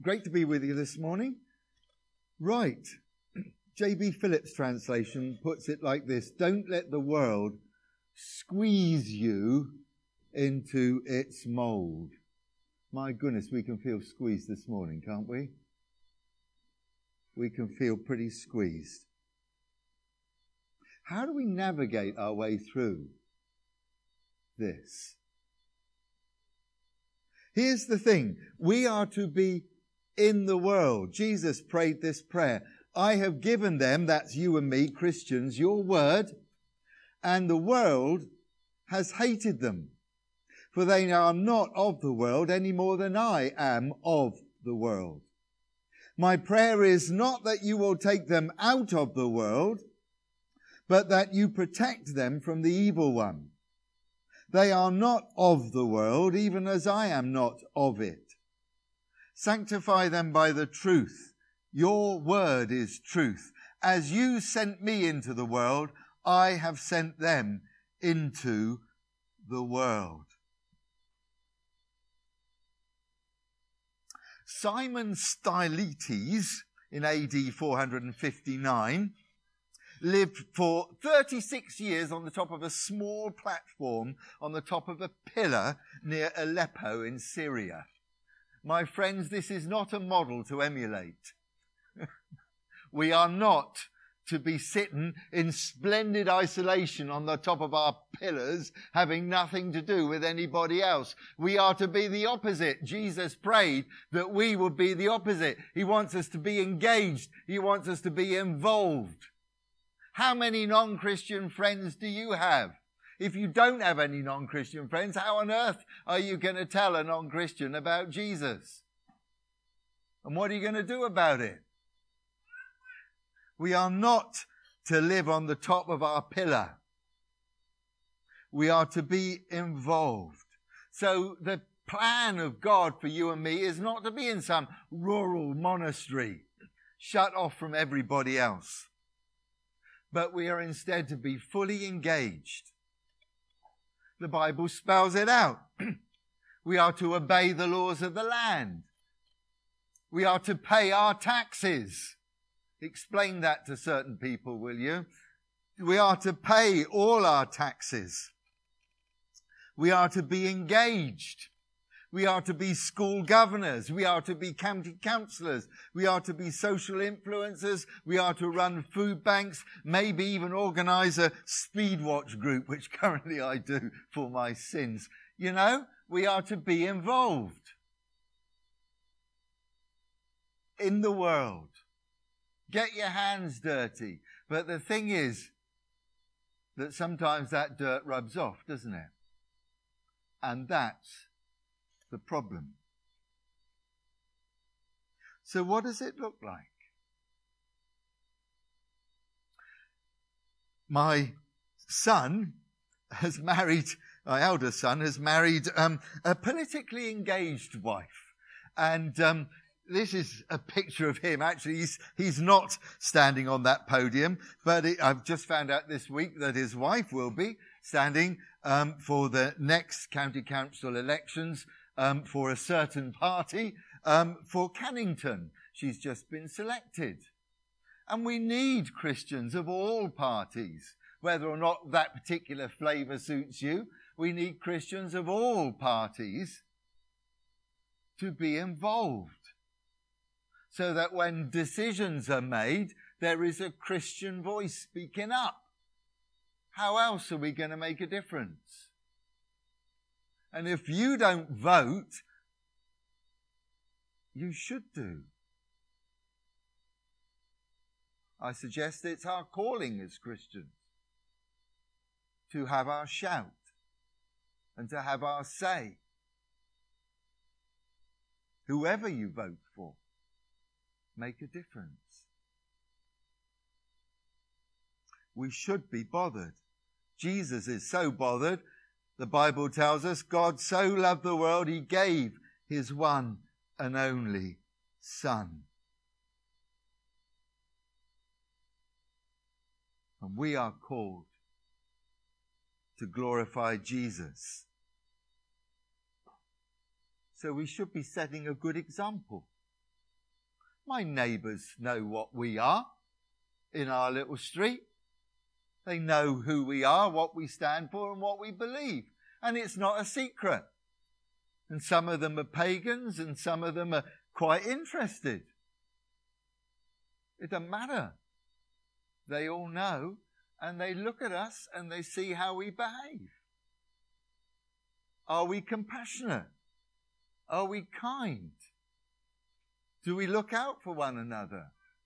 Great to be with you this morning. Right. J.B. Phillips' translation puts it like this: don't let the world squeeze you into its mould. My goodness, we can feel squeezed this morning, can't we? We can feel pretty squeezed. How do we navigate our way through this? Here's the thing. We are to be in the world. Jesus prayed this prayer. I have given them, that's you and me, Christians, your word, and the world has hated them. For they are not of the world any more than I am of the world. My prayer is not that you will take them out of the world, but that you protect them from the evil one. They are not of the world, even as I am not of it. Sanctify them by the truth. Your word is truth. As you sent me into the world, I have sent them into the world. Simon Stylites, in AD 459, lived for 36 years on the top of a small platform on the top of a pillar near Aleppo in Syria. My friends, this is not a model to emulate. We are not to be sitting in splendid isolation on the top of our pillars, having nothing to do with anybody else. We are to be the opposite. Jesus prayed that we would be the opposite. He wants us to be engaged. He wants us to be involved. How many non-Christian friends do you have? If you don't have any non-Christian friends, how on earth are you going to tell a non-Christian about Jesus? And what are you going to do about it? We are not to live on the top of our pillar. We are to be involved. So the plan of God for you and me is not to be in some rural monastery, shut off from everybody else. But we are instead to be fully engaged. The Bible spells it out. We are to obey the laws of the land. We are to pay our taxes. Explain that to certain people, will you? We are to pay all our taxes. We are to be engaged. We are to be school governors. We are to be county councillors. We are to be social influencers. We are to run food banks, maybe even organise a speed watch group, which currently I do for my sins. You know, we are to be involved in the world. Get your hands dirty. But the thing is that sometimes that dirt rubs off, doesn't it? And that's the problem. So what does it look like? My son has married, my eldest son has married a politically engaged wife. And this is a picture of him. Actually, he's not standing on that podium, but I've just found out this week that his wife will be standing for the next county council elections for a certain party for Cannington. She's just been selected. And we need Christians of all parties, whether or not that particular flavour suits you. We need Christians of all parties to be involved, so that when decisions are made, there is a Christian voice speaking up. How else are we going to make a difference? And if you don't vote, you should do. I suggest it's our calling as Christians to have our shout and to have our say. Whoever you vote for, make a difference. We should be bothered. Jesus is so bothered. The Bible tells us God so loved the world, he gave his one and only Son. And we are called to glorify Jesus. So we should be setting a good example My neighbours know what we are in our little street. They know who we are, what we stand for, and what we believe. And it's not a secret. And some of them are pagans, and some of them are quite interested. It doesn't matter. They all know, and they look at us, and they see how we behave. Are we compassionate? Are we kind? Do we look out for one another?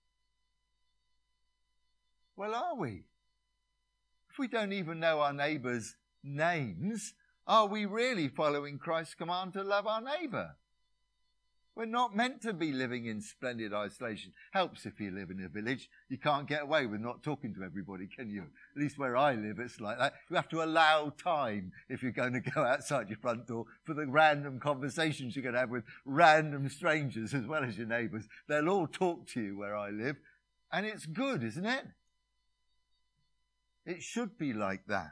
Well, are we? If we don't even know our neighbours' names, are we really following Christ's command to love our neighbour? We're not meant to be living in splendid isolation. Helps if you live in a village. You can't get away with not talking to everybody, can you? At least where I live, it's like that. You have to allow time, if you're going to go outside your front door, for the random conversations you're going to have with random strangers as well as your neighbours. They'll all talk to you where I live. And it's good, isn't it? It should be like that.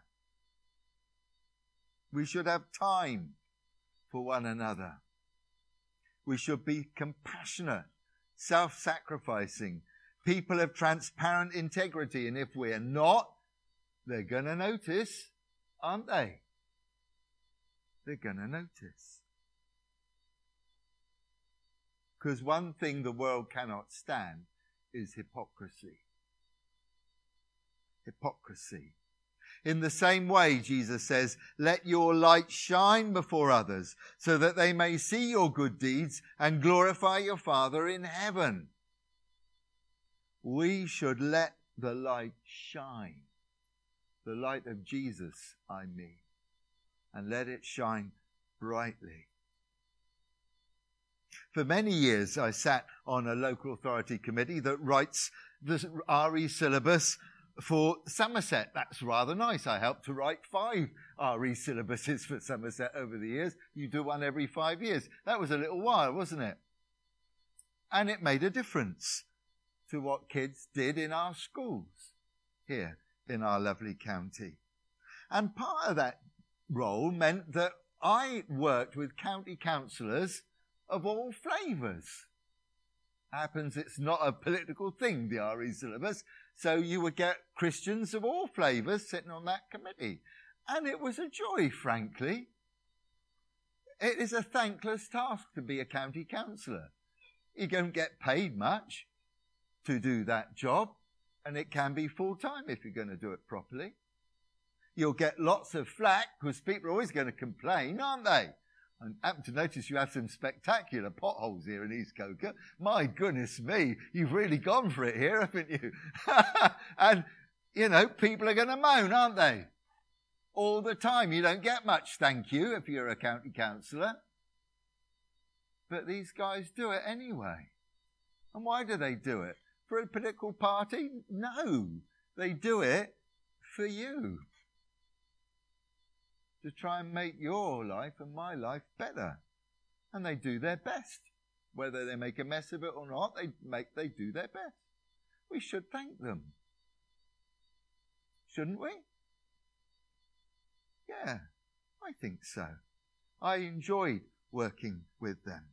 We should have time for one another. We should be compassionate, self-sacrificing, people of transparent integrity. And if we're not, they're going to notice, aren't they? They're going to notice. Because one thing the world cannot stand is hypocrisy. Hypocrisy. In the same way, Jesus says, let your light shine before others so that they may see your good deeds and glorify your Father in heaven. We should let the light shine. The light of Jesus, I mean. And let it shine brightly. For many years, I sat on a local authority committee that writes the RE syllabus for Somerset. That's rather nice. I helped to write 5 RE syllabuses for Somerset over the years. You do one every 5 years. That was a little while, wasn't it? And it made a difference to what kids did in our schools here in our lovely county. And part of that role meant that I worked with county councillors of all flavours. Happens it's not a political thing, the RE syllabus, so you would get Christians of all flavours sitting on that committee. And it was a joy, frankly. It is a thankless task to be a county councillor. You don't get paid much to do that job, and it can be full-time if you're going to do it properly. You'll get lots of flack because people are always going to complain, aren't they? And I happen to notice you have some spectacular potholes here in East Coker. My goodness me, you've really gone for it here, haven't you? And, you know, people are going to moan, aren't they? All the time. You don't get much thank you if you're a county councillor. But these guys do it anyway. And why do they do it? For a political party? No. They do it for you. To try and make your life and my life better. And they do their best. Whether they make a mess of it or not, they do their best. We should thank them. Shouldn't we? Yeah, I think so. I enjoyed working with them.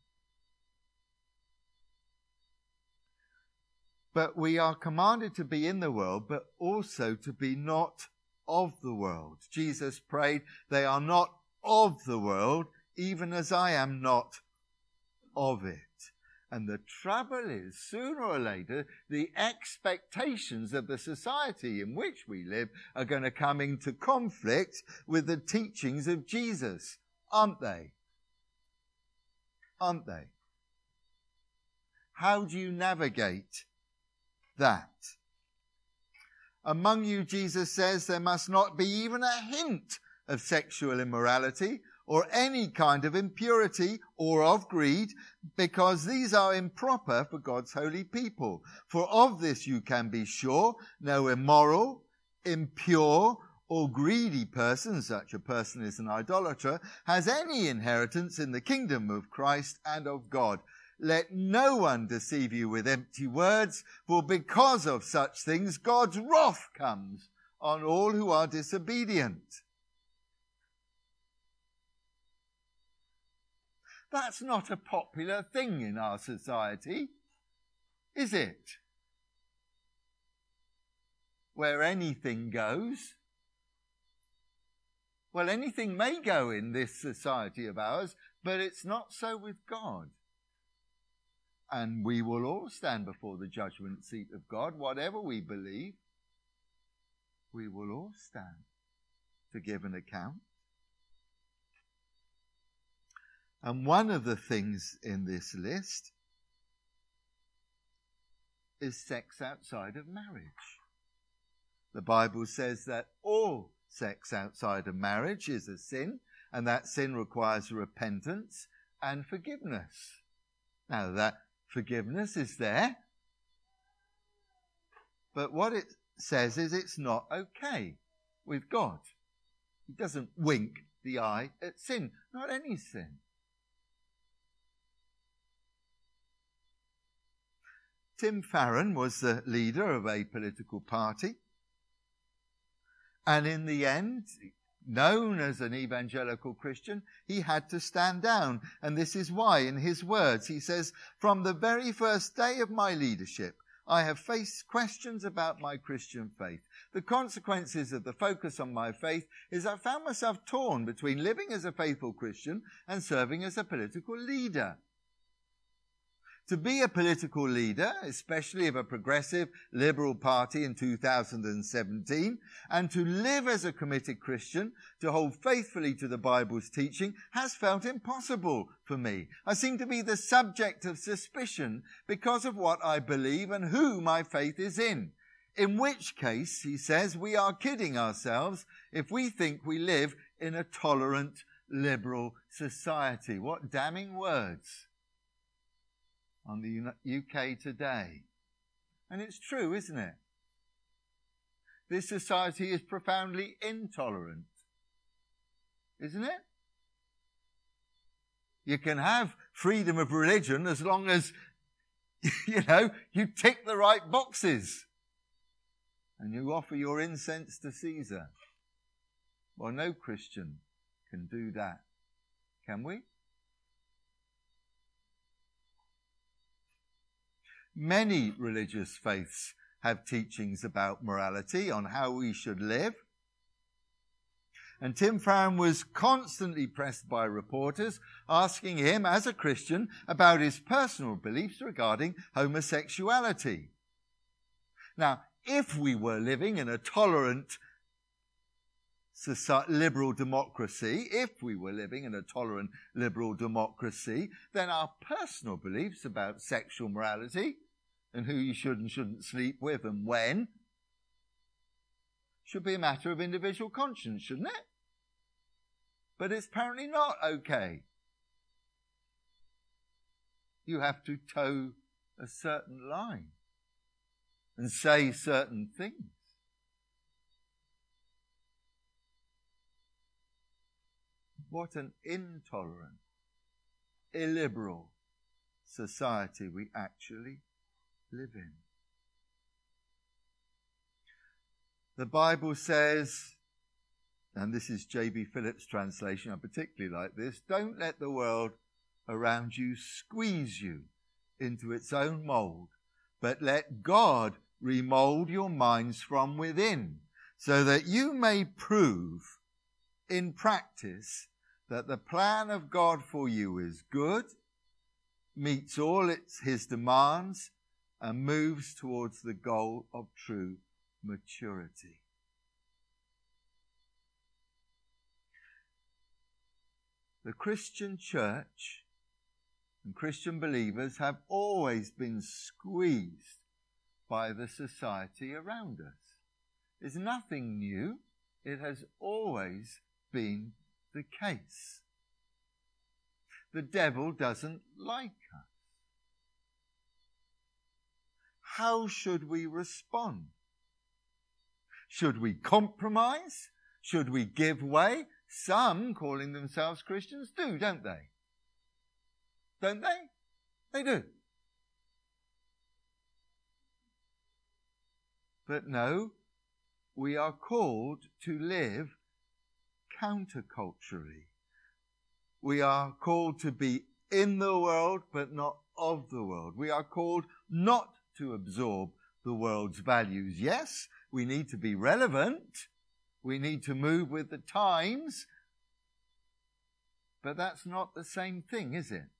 But we are commanded to be in the world, but also to be not of the world. Jesus prayed, they are not of the world, even as I am not of it. And the trouble is, sooner or later, the expectations of the society in which we live are going to come into conflict with the teachings of Jesus, aren't they? Aren't they? How do you navigate that? Among you, Jesus says, there must not be even a hint of sexual immorality or any kind of impurity or of greed, because these are improper for God's holy people. For of this you can be sure, no immoral, impure, or greedy person, such a person is an idolater, has any inheritance in the kingdom of Christ and of God. Let no one deceive you with empty words, for because of such things God's wrath comes on all who are disobedient. That's not a popular thing in our society. is it? Where anything goes. Well, anything may go in this society of ours, but it's not so with God. And we will all stand before the judgment seat of God. Whatever we believe, we will all stand to give an account. And one of the things in this list is sex outside of marriage. The Bible says that all sex outside of marriage is a sin, and that sin requires repentance and forgiveness. Now, that forgiveness is there, but what it says is it's not okay with God. He doesn't wink the eye at sin, not any sin. Tim Farron was the leader of a political party, and in the end, known as an evangelical Christian, he had to stand down. And this is why, in his words, he says, "From the very first day of my leadership, I have faced questions about my Christian faith. The consequences of the focus on my faith is I found myself torn between living as a faithful Christian and serving as a political leader. To be a political leader, especially of a progressive liberal party in 2017, and to live as a committed Christian, to hold faithfully to the Bible's teaching, has felt impossible for me. I seem to be the subject of suspicion because of what I believe and who my faith is in. In which case, he says, we are kidding ourselves if we think we live in a tolerant, liberal society." What damning words on the UK today. And it's true, isn't it? This society is profoundly intolerant, isn't it? You can have freedom of religion as long as, you tick the right boxes and you offer your incense to Caesar. Well, no Christian can do that, can we? Many religious faiths have teachings about morality, on how we should live. And Tim Farron was constantly pressed by reporters asking him, as a Christian, about his personal beliefs regarding homosexuality. Now, if we were living in a tolerant liberal democracy, then our personal beliefs about sexual morality and who you should and shouldn't sleep with and when should be a matter of individual conscience, shouldn't it? But it's apparently not okay. You have to toe a certain line and say certain things. What an intolerant, illiberal society we actually live in. The Bible says, and this is J.B. Phillips' translation, I particularly like this, "Don't let the world around you squeeze you into its own mold, but let God remold your minds from within, so that you may prove in practice that the plan of God for you is good, meets all his demands, and moves towards the goal of true maturity." The Christian church and Christian believers have always been squeezed by the society around us. It's nothing new. It has always been the case. The devil doesn't like us. How should we respond? Should we compromise? Should we give way? Some, calling themselves Christians, do, don't they? Don't they? They do. But no, we are called to live counterculturally. We are called to be in the world, but not of the world. We are called not to absorb the world's values. Yes, we need to be relevant. We need to move with the times. But that's not the same thing, is it?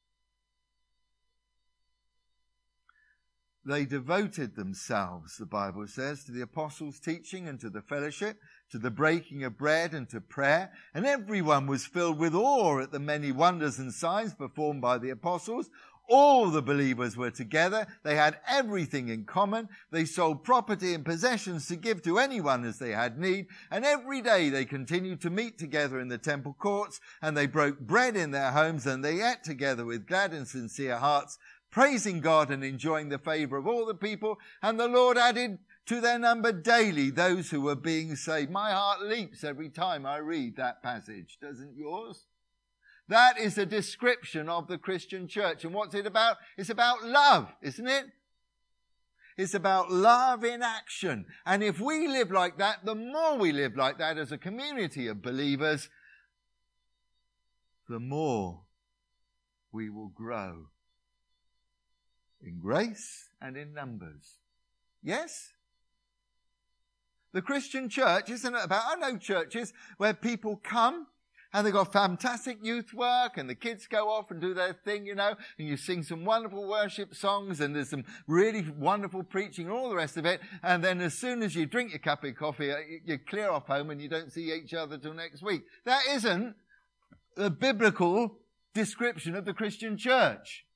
They devoted themselves, the Bible says, to the apostles' teaching and to the fellowship, to the breaking of bread and to prayer. And everyone was filled with awe at the many wonders and signs performed by the apostles. All the believers were together. They had everything in common. They sold property and possessions to give to anyone as they had need. And every day they continued to meet together in the temple courts, and they broke bread in their homes, and they ate together with glad and sincere hearts, praising God and enjoying the favor of all the people. And the Lord added to their number daily those who were being saved. My heart leaps every time I read that passage. Doesn't yours? That is a description of the Christian church. And what's it about? It's about love, isn't it? It's about love in action. And if we live like that, the more we live like that as a community of believers, the more we will grow in grace and in numbers. Yes? The Christian church isn't about, I know churches where people come and they've got fantastic youth work and the kids go off and do their thing, and you sing some wonderful worship songs and there's some really wonderful preaching and all the rest of it. And then as soon as you drink your cup of coffee, you clear off home and you don't see each other till next week. That isn't the biblical description of the Christian church.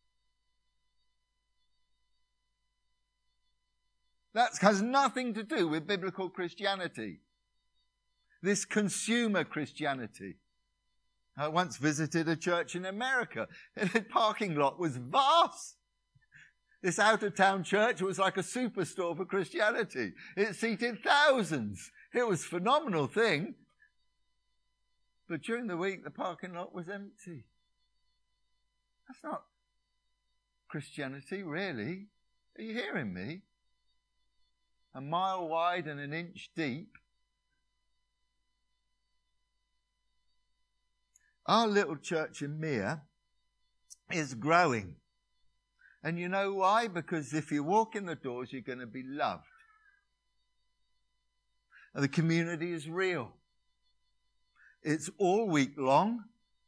That has nothing to do with biblical Christianity. This consumer Christianity. I once visited a church in America. The parking lot was vast. This out-of-town church was like a superstore for Christianity. It seated thousands. It was a phenomenal thing. But during the week, the parking lot was empty. That's not Christianity, really. Are you hearing me? A mile wide and an inch deep. Our little church in Mere is growing. And you know why? Because if you walk in the doors, you're going to be loved. And the community is real. It's all week long.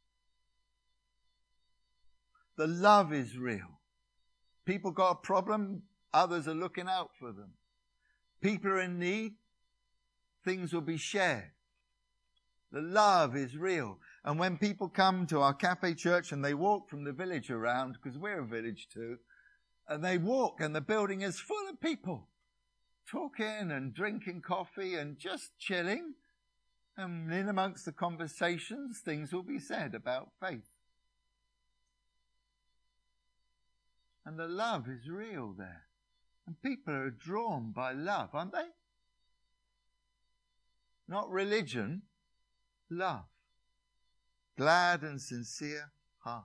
The love is real. People got a problem, others are looking out for them. People are in need, things will be shared. The love is real. And when people come to our cafe church and they walk from the village around, because we're a village too, and they walk and the building is full of people talking and drinking coffee and just chilling, and in amongst the conversations, things will be said about faith. And the love is real there. And people are drawn by love, aren't they? Not religion, love. Glad and sincere heart.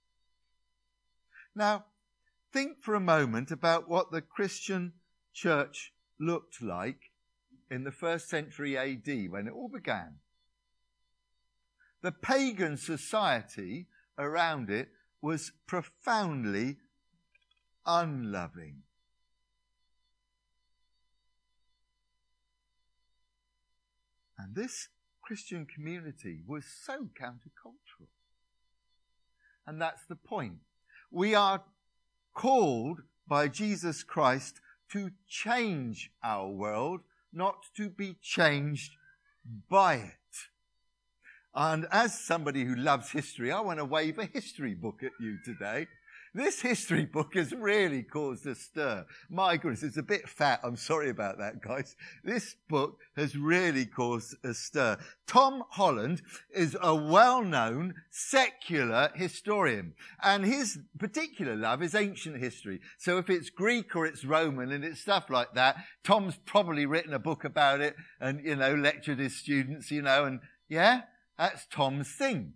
Now, think for a moment about what the Christian church looked like in the 1st century AD when it all began. The pagan society around it was profoundly unloving. And this Christian community was so countercultural. And that's the point. We are called by Jesus Christ to change our world, not to be changed by it. And as somebody who loves history, I want to wave a history book at you today. This history book has really caused a stir. My goodness, it's a bit fat. I'm sorry about that, guys. This book has really caused a stir. Tom Holland is a well-known secular historian, and his particular love is ancient history. So if it's Greek or it's Roman and it's stuff like that, Tom's probably written a book about it and, lectured his students, and yeah, that's Tom's thing.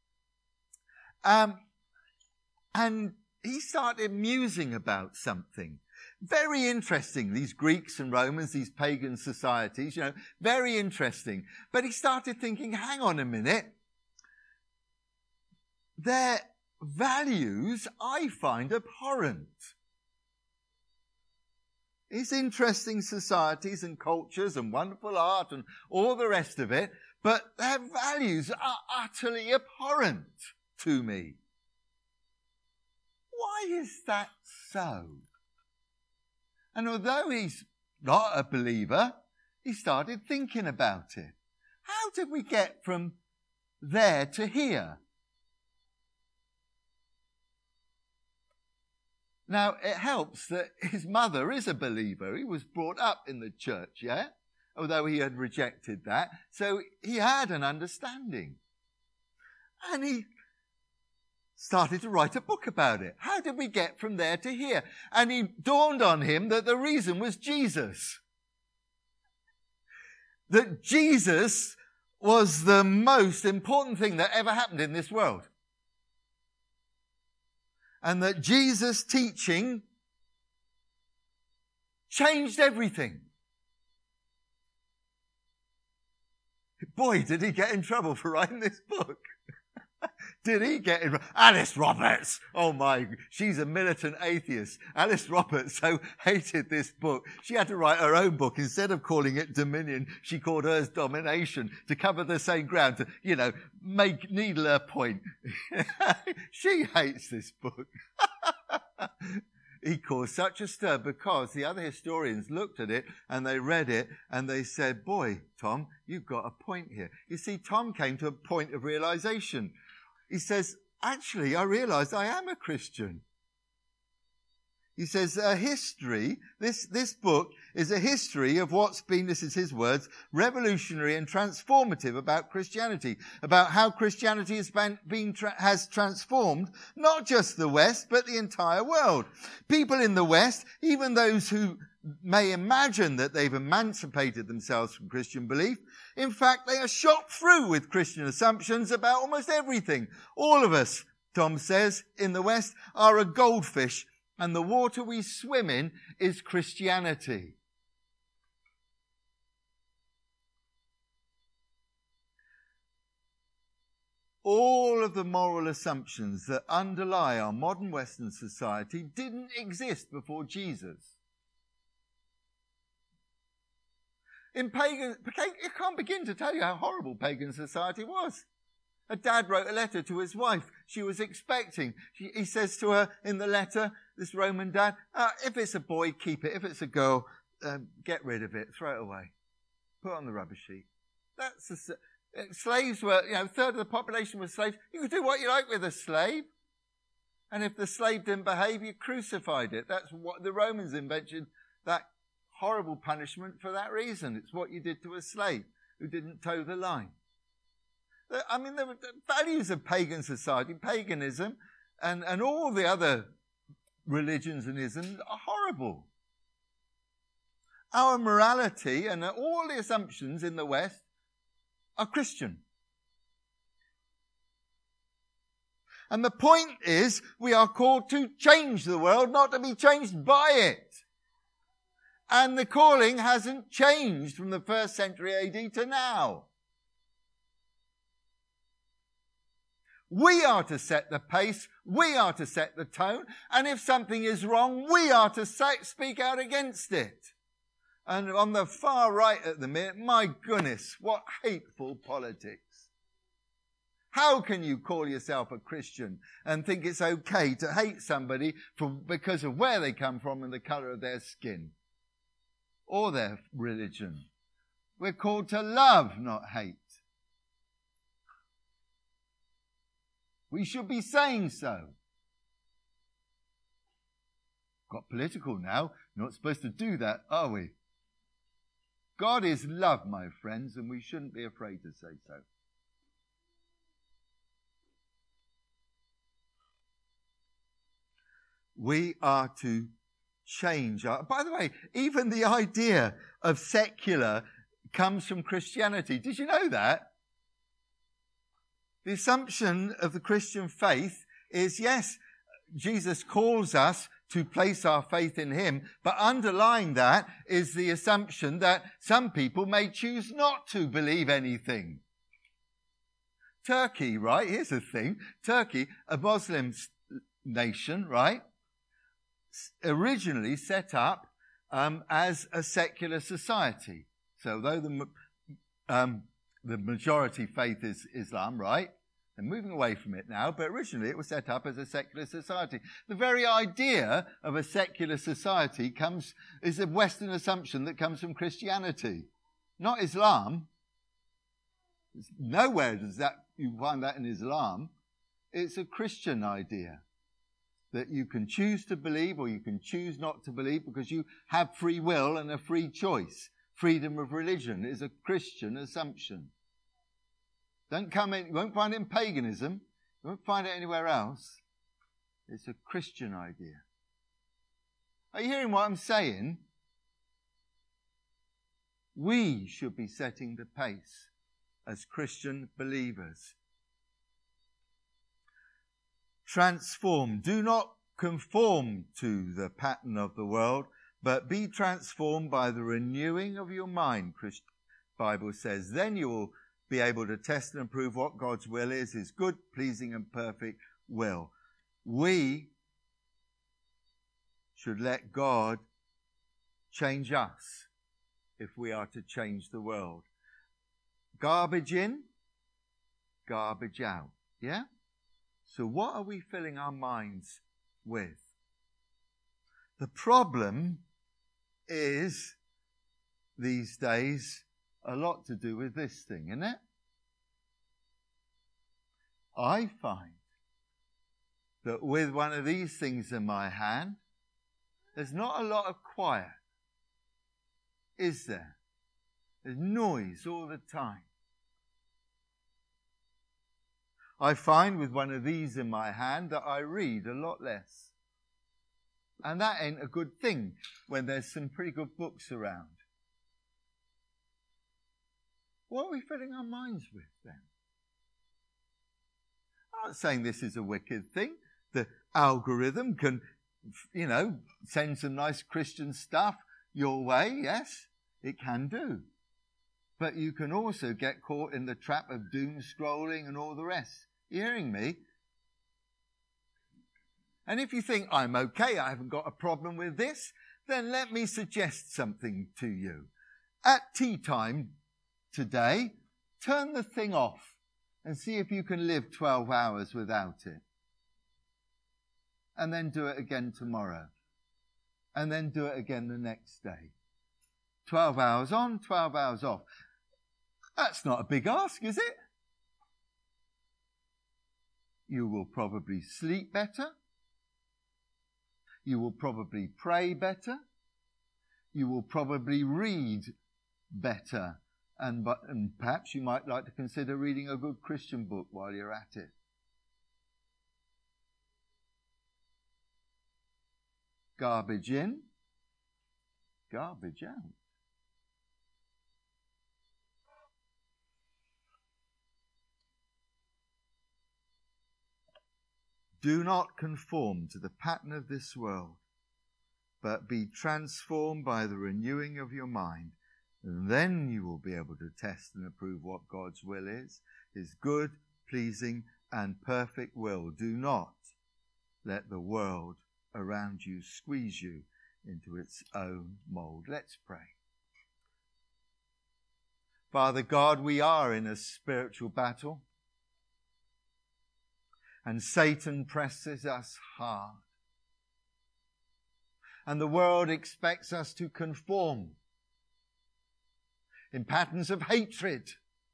And he started musing about something. Very interesting, these Greeks and Romans, these pagan societies, very interesting. But he started thinking, hang on a minute. Their values I find abhorrent. It's interesting societies and cultures and wonderful art and all the rest of it, but their values are utterly abhorrent to me. Why is that so? And although he's not a believer, he started thinking about it. How did we get from there to here? Now, it helps that his mother is a believer. He was brought up in the church, yeah? Although he had rejected that. So he had an understanding. And he started to write a book about it. How did we get from there to here? And it dawned on him that the reason was Jesus. That Jesus was the most important thing that ever happened in this world. And that Jesus' teaching changed everything. Boy, did he get in trouble for writing this book. Did he get in? Alice Roberts! Oh my, she's a militant atheist. Alice Roberts so hated this book. She had to write her own book. Instead of calling it Dominion, she called hers Domination to cover the same ground, to, needle her point. She hates this book. He caused such a stir because the other historians looked at it and they read it and they said, boy, Tom, you've got a point here. You see, Tom came to a point of realization. He says, actually, I realize I am a Christian. He says, this book is a history of what's been, this is his words, revolutionary and transformative about Christianity, about how Christianity has transformed not just the West, but the entire world. People in the West, even those who may imagine that they've emancipated themselves from Christian belief, in fact, they are shot through with Christian assumptions about almost everything. All of us, Tom says, in the West are a goldfish, and the water we swim in is Christianity. All of the moral assumptions that underlie our modern Western society didn't exist before Jesus. In pagan, you can't begin to tell you how horrible pagan society was. A dad wrote a letter to his wife. She was expecting. He says to her in the letter, this Roman dad, if it's a boy, keep it. If it's a girl, get rid of it. Throw it away. Put it on the rubbish heap. Slaves were, a third of the population was slaves. You could do what you like with a slave. And if the slave didn't behave, you crucified it. That's what the Romans invented, that horrible punishment for that reason. It's what you did to a slave who didn't toe the line. I mean, the values of pagan society, paganism, and all the other religions and isms are horrible. Our morality and all the assumptions in the West are Christian. And the point is, we are called to change the world, not to be changed by it. And the calling hasn't changed from the 1st century AD to now. We are to set the pace. We are to set the tone. And if something is wrong, we are to speak out against it. And on the far right at the minute, my goodness, what hateful politics. How can you call yourself a Christian and think it's okay to hate somebody because of where they come from and the colour of their skin? Or their religion. We're called to love, not hate. We should be saying so. Got political now. Not supposed to do that, are we? God is love, my friends, and we shouldn't be afraid to say so. We are to change. By the way, even the idea of secular comes from Christianity. Did you know that? The assumption of the Christian faith is, yes, Jesus calls us to place our faith in him, but underlying that is the assumption that some people may choose not to believe anything. Turkey, right? Here's the thing. Turkey, a Muslim nation, right? Originally set up as a secular society. So though the majority faith is Islam, right? They're moving away from it now, but originally it was set up as a secular society. The very idea of a secular society is a Western assumption that comes from Christianity, not Islam. Nowhere does you find that in Islam. It's a Christian idea that you can choose to believe or you can choose not to believe because you have free will and a free choice. Freedom of religion is a Christian assumption. You won't find it in paganism. You won't find it anywhere else. It's a Christian idea. Are you hearing what I'm saying? We should be setting the pace as Christian believers. Transform. Do not conform to the pattern of the world, but be transformed by the renewing of your mind, Christian Bible says. Then you will be able to test and approve what God's will is, his good, pleasing and perfect will. We should let God change us if we are to change the world. Garbage in, garbage out. Yeah? So what are we filling our minds with? The problem is, these days, a lot to do with this thing, isn't it? I find that with one of these things in my hand, there's not a lot of quiet, is there? There's noise all the time. I find with one of these in my hand that I read a lot less. And that ain't a good thing when there's some pretty good books around. What are we filling our minds with then? I'm not saying this is a wicked thing. The algorithm can, send some nice Christian stuff your way. Yes, it can do. But you can also get caught in the trap of doom scrolling and all the rest. You hearing me? And if you think, I'm okay, I haven't got a problem with this, then let me suggest something to you. At tea time today, turn the thing off and see if you can live 12 hours without it. And then do it again tomorrow. And then do it again the next day. 12 hours on, 12 hours off. That's not a big ask, is it? You will probably sleep better. You will probably pray better. You will probably read better. And perhaps you might like to consider reading a good Christian book while you're at it. Garbage in, garbage out. Do not conform to the pattern of this world, but be transformed by the renewing of your mind. And then you will be able to test and approve what God's will is, his good, pleasing, and perfect will. Do not let the world around you squeeze you into its own mold. Let's pray. Father God, we are in a spiritual battle. And Satan presses us hard. And the world expects us to conform in patterns of hatred,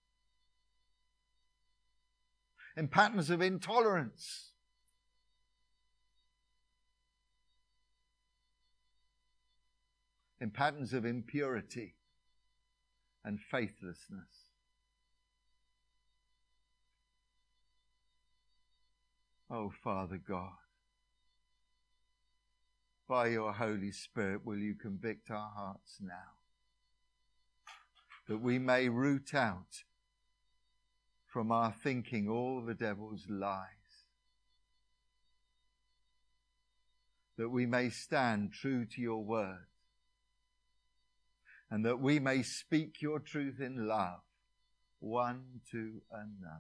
in patterns of intolerance, in patterns of impurity and faithlessness. Oh, Father God, by your Holy Spirit, will you convict our hearts now, that we may root out from our thinking all the devil's lies, that we may stand true to your word, and that we may speak your truth in love, one to another.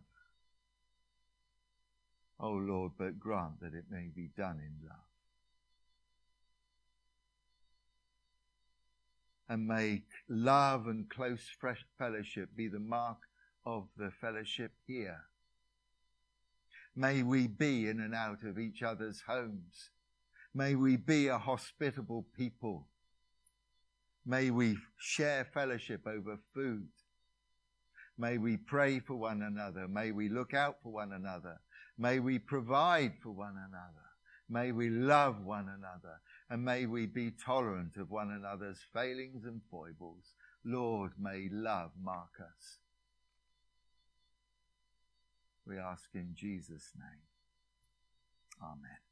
Oh Lord, but grant that it may be done in love. And may love and close fellowship be the mark of the fellowship here. May we be in and out of each other's homes. May we be a hospitable people. May we share fellowship over food. May we pray for one another. May we look out for one another. May we provide for one another. May we love one another. And may we be tolerant of one another's failings and foibles. Lord, may love mark us. We ask in Jesus' name. Amen.